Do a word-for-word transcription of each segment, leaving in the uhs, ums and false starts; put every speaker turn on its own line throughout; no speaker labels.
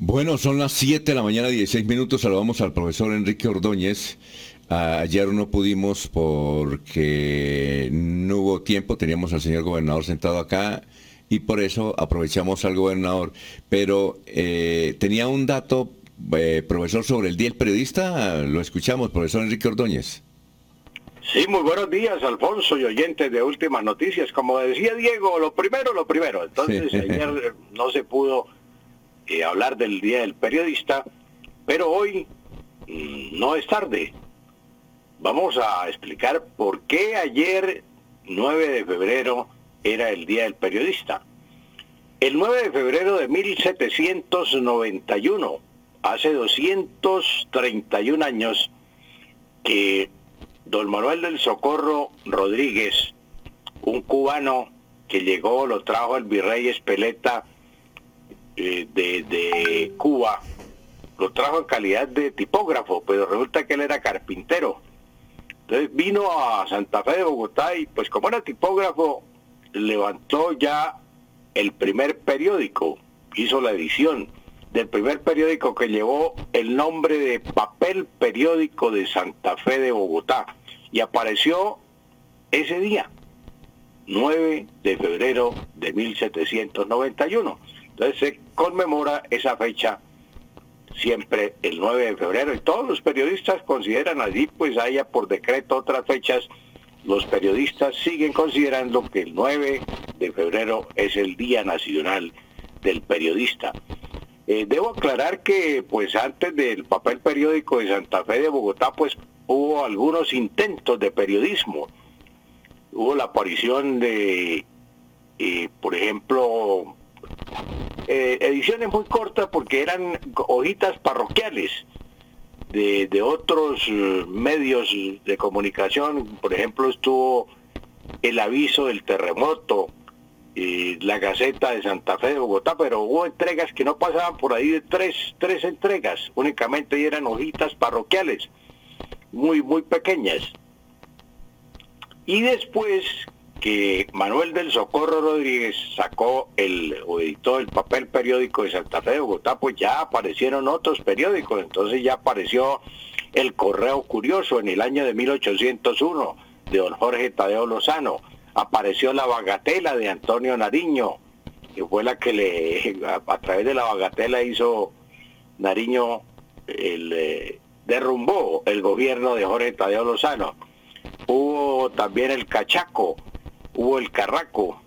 Bueno, son las siete de la mañana, dieciséis minutos. Saludamos al profesor Enrique Ordóñez. Ah, ayer no pudimos porque no hubo tiempo, teníamos al señor gobernador sentado acá y por eso aprovechamos al gobernador. Pero eh, tenía un dato, eh, profesor, sobre el Día del Periodista. Lo escuchamos, profesor Enrique Ordóñez.
Sí, muy buenos días, Alfonso y oyentes de Últimas Noticias. Como decía Diego, lo primero, lo primero. Entonces, ayer no se pudo eh, hablar del Día del Periodista, pero hoy mmm, no es tarde. Vamos a explicar por qué ayer, nueve de febrero, era el Día del Periodista. El nueve de febrero de mil setecientos noventa y uno, hace doscientos treinta y un años, que don Manuel del Socorro Rodríguez, un cubano que llegó, lo trajo el virrey Espeleta eh, de, de Cuba, lo trajo en calidad de tipógrafo, pero resulta que él era carpintero. Entonces vino a Santa Fe de Bogotá y pues como era tipógrafo, levantó ya el primer periódico, hizo la edición del primer periódico que llevó el nombre de Papel Periódico de Santa Fe de Bogotá y apareció ese día, nueve de febrero de mil setecientos noventa y uno. Entonces se conmemora esa fecha siempre el nueve de febrero y todos los periodistas consideran allí, pues haya por decreto otras fechas, los periodistas siguen considerando que el nueve de febrero es el Día Nacional del Periodista. Eh, debo aclarar que pues antes del Papel Periódico de Santa Fe de Bogotá pues hubo algunos intentos de periodismo. Hubo la aparición de, eh, por ejemplo, eh, ediciones muy cortas porque eran hojitas parroquiales de, de otros uh, medios de comunicación. Por ejemplo, estuvo el aviso del terremoto, y la Gaceta de Santa Fe de Bogotá, pero hubo entregas que no pasaban por ahí de tres, tres entregas, únicamente y eran hojitas parroquiales, muy, muy pequeñas. Y después que Manuel del Socorro Rodríguez sacó el, o editó el Papel Periódico de Santa Fe de Bogotá, pues ya aparecieron otros periódicos, entonces ya apareció el Correo Curioso en el año de mil ochocientos uno, de don Jorge Tadeo Lozano. Apareció la Bagatela de Antonio Nariño, que fue la que le, a, a través de la Bagatela hizo Nariño, el, eh, derrumbó el gobierno de Jorge Tadeo Lozano. Hubo también el Cachaco, hubo el Carraco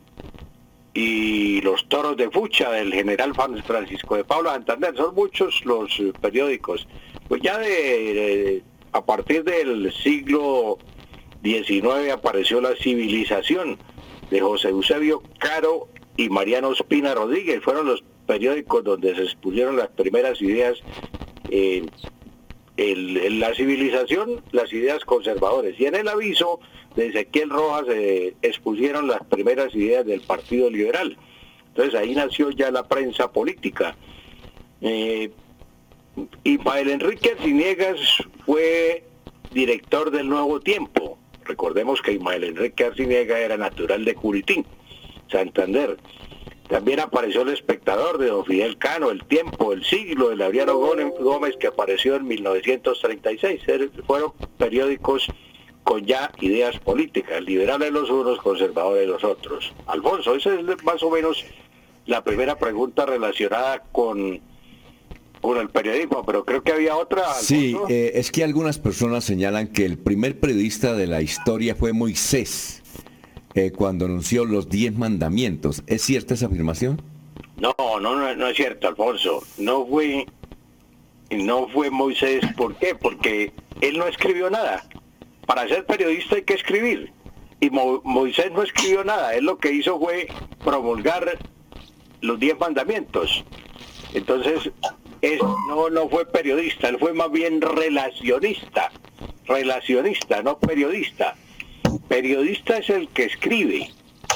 y los Toros de Fucha del general Francisco de Paula Santander. Son muchos los eh, periódicos. Pues ya de, de a partir del siglo diecinueve apareció La Civilización de José Eusebio Caro y Mariano Espina Rodríguez. Fueron los periódicos donde se expusieron las primeras ideas, eh, el, en La Civilización, las ideas conservadoras. Y en El Aviso de Ezequiel Rojas se eh, expusieron las primeras ideas del Partido Liberal. Entonces ahí nació ya la prensa política. Eh, Ismael Enrique Arciniegas fue director del Nuevo Tiempo. Recordemos que Ismael Enrique Arciniegas era natural de Curitín, Santander. También apareció El Espectador de don Fidel Cano, El Tiempo, El Siglo de Laureano Gómez, que apareció en mil novecientos treinta y seis. Fueron periódicos con ya ideas políticas, liberales los unos, conservadores los otros. Alfonso, esa es más o menos la primera pregunta relacionada con... con el periodismo, pero creo que había otra. ¿Alfonso?
Sí, eh, es que algunas personas señalan que el primer periodista de la historia fue Moisés, eh, cuando anunció los diez mandamientos. ¿Es cierta esa afirmación?
No, no, no, no es cierto, Alfonso. No fue, no fue Moisés. ¿Por qué? Porque él no escribió nada. Para ser periodista hay que escribir. Y Mo, Moisés no escribió nada. Él lo que hizo fue promulgar los diez mandamientos. Entonces, es, no, no fue periodista, él fue más bien relacionista, relacionista, no periodista. Periodista es el que escribe,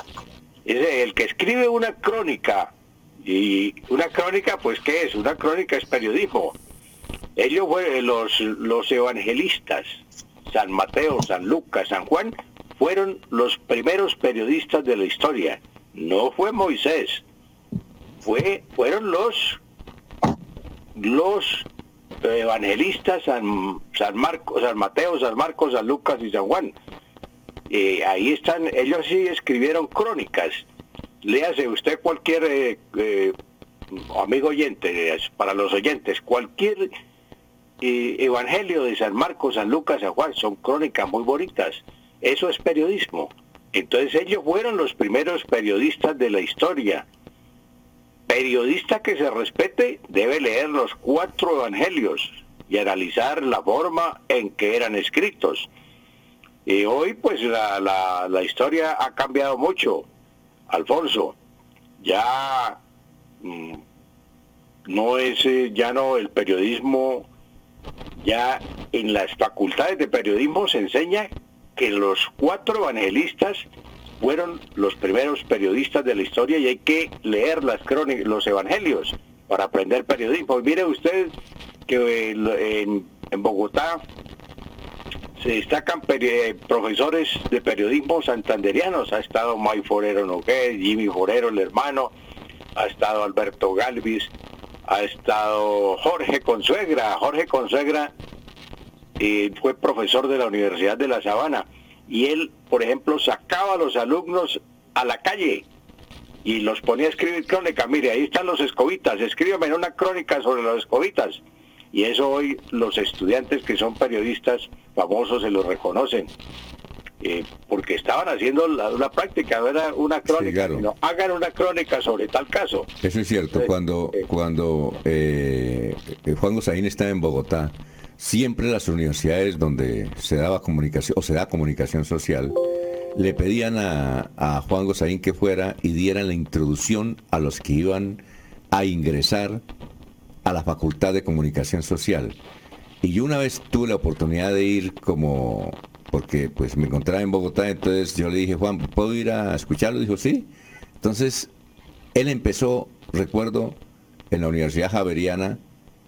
es el que escribe una crónica, y una crónica, pues, ¿qué es? Una crónica es periodismo. Ellos fueron los, los evangelistas, San Mateo, San Lucas, San Juan, fueron los primeros periodistas de la historia. No fue Moisés, fue, fueron los los evangelistas San, San Marcos, San Mateo, San Marcos, San Lucas y San Juan. Eh, ahí están, ellos sí escribieron crónicas. Léase usted cualquier eh, eh, amigo oyente, eh, para los oyentes, cualquier eh, evangelio de San Marcos, San Lucas, San Juan, son crónicas muy bonitas. Eso es periodismo. Entonces ellos fueron los primeros periodistas de la historia. Periodista que se respete debe leer los cuatro evangelios y analizar la forma en que eran escritos. Y hoy pues la, la, la historia ha cambiado mucho, Alfonso. Ya mmm, no es, ya no el periodismo, ya en las facultades de periodismo se enseña que los cuatro evangelistas fueron los primeros periodistas de la historia y hay que leer las crónicas, los evangelios para aprender periodismo. Y mire usted que en, en Bogotá se destacan profesores de periodismo santanderianos. Ha estado May Forero Nogués, Jimmy Forero, el hermano, ha estado Alberto Galvis, ha estado Jorge Consuegra. Jorge Consuegra eh, fue profesor de la Universidad de La Sabana y él, por ejemplo, sacaba a los alumnos a la calle y los ponía a escribir crónica. Mire, ahí están los escobitas, escríbeme una crónica sobre los escobitas. Y eso hoy los estudiantes que son periodistas famosos se lo reconocen, eh, porque estaban haciendo la, la práctica, no era una crónica, sí, claro, sino hagan una crónica sobre tal caso.
Eso es cierto. Entonces, cuando eh, cuando eh, Juan Gosaín estaba en Bogotá, siempre las universidades donde se daba comunicación o se da comunicación social le pedían a, a Juan Gosaín que fuera y diera la introducción a los que iban a ingresar a la Facultad de Comunicación Social. Y yo una vez tuve la oportunidad de ir como, porque pues me encontraba en Bogotá, entonces yo le dije, Juan, ¿puedo ir a escucharlo? Dijo, sí. Entonces, él empezó, recuerdo, en la Universidad Javeriana,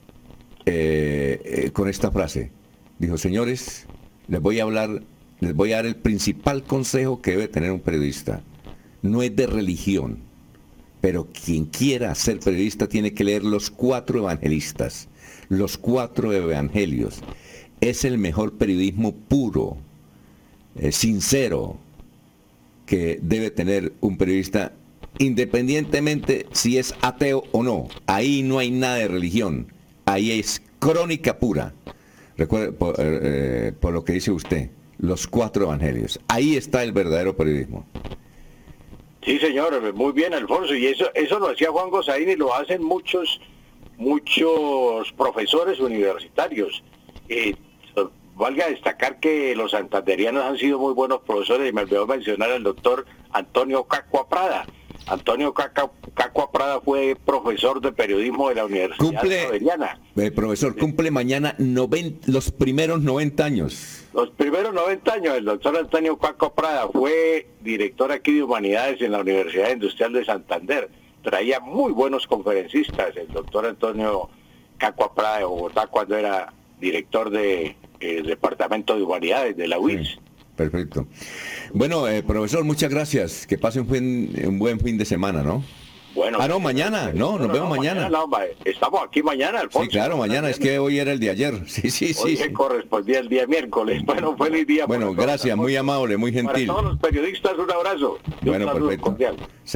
eh, eh, con esta frase. Dijo, señores, les voy a hablar, les voy a dar el principal consejo que debe tener un periodista. No es de religión, pero quien quiera ser periodista tiene que leer los cuatro evangelistas, los cuatro evangelios. Es el mejor periodismo puro, eh, sincero, que debe tener un periodista, independientemente si es ateo o no. Ahí no hay nada de religión, ahí es crónica pura. Recuerde, por, eh, por lo que dice usted, los cuatro evangelios. Ahí está el verdadero periodismo.
Sí, señor, muy bien, Alfonso, y eso eso lo hacía Juan Gosaín y lo hacen muchos muchos profesores universitarios. Eh, valga destacar que los santanderianos han sido muy buenos profesores, y me olvidó mencionar al doctor Antonio Cacua Prada. Antonio Caca, Cacua Prada fue profesor de periodismo de la Universidad Javeriana.
Eh, profesor, cumple mañana noventa, los primeros noventa años.
Los primeros noventa años, el doctor Antonio Cacua Prada fue director aquí de Humanidades en la Universidad Industrial de Santander. Traía muy buenos conferencistas, el doctor Antonio Cacua Prada de Bogotá, cuando era director del de, Departamento de Humanidades de la U I S. Sí,
perfecto. Bueno, eh, profesor, muchas gracias. Que pase un, fin, un buen fin de semana, ¿no?
Bueno,
ah, no, mañana, no, nos no, vemos no, mañana.
mañana no, estamos aquí mañana, Alfonso.
Sí, claro, mañana, es que hoy era el de ayer. Sí, sí, sí.
Hoy
sí.
correspondía el día miércoles. Bueno, feliz día.
Bueno, gracias, muy amable, muy gentil.
Para todos los periodistas, un abrazo.
Bueno,
un saludo
perfecto.
cordial.